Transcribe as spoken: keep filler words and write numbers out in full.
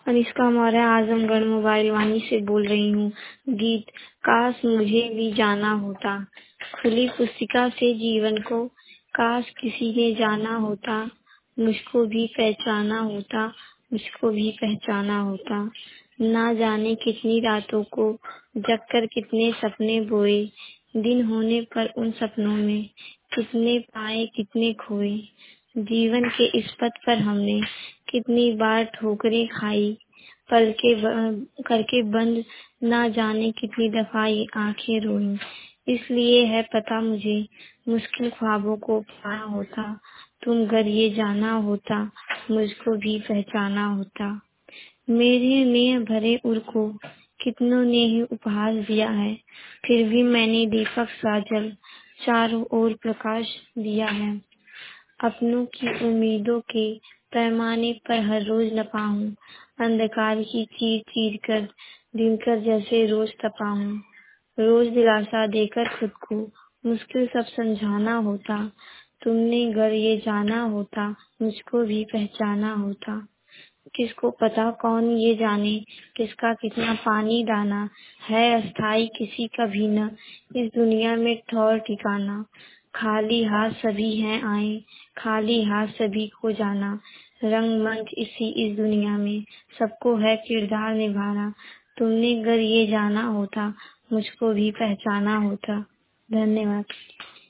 Anushka Maurya Azamgarh mobile Vani से बोल रही हूँ। गीत काश मुझे भी जाना होता। खुली पुस्तिका से जीवन को काश किसी ने जाना होता। मुझको भी पहचाना होता, मुझको भी पहचाना होता। ना जाने कितनी रातों को जगकर कितने सपने बोए। दिन होने पर उन सपनों में कितने पाए कितने खोए। जीवन के इस पथ पर हमने कितनी बार ठोकरें खाई। पल के ब- करके बंद ना जाने कितनी दफा ये आंखें रोई। इसलिए है पता मुझे मुश्किल ख्वाबों को पाना होता। तुम घर ये जाना होता, मुझको भी पहचाना होता। मेरे में भरे उर को कितनों ने ही उपहास दिया है, फिर भी मैंने दीपक सा जल चारों ओर प्रकाश दिया है। अपनों की उम्मीदों के पैमाने पर हर रोज नपा हूँ। अंधकार की चीर चीर कर दिनकर जैसे रोज तपा हूँ। रोज दिलासा देकर खुद को मुश्किल सब समझाना होता। तुमने घर ये जाना होता, मुझको भी पहचाना होता। किसको पता कौन ये जाने किसका कितना पानी दाना है। अस्थाई किसी का भी न इस दुनिया में ठौर ठिकाना। खाली हाथ सभी हैं आए, खाली हाथ सभी को जाना। रंगमंच इसी इस दुनिया में सबको है किरदार निभाना। तुमने अगर ये जाना होता, मुझको भी पहचाना होता। धन्यवाद।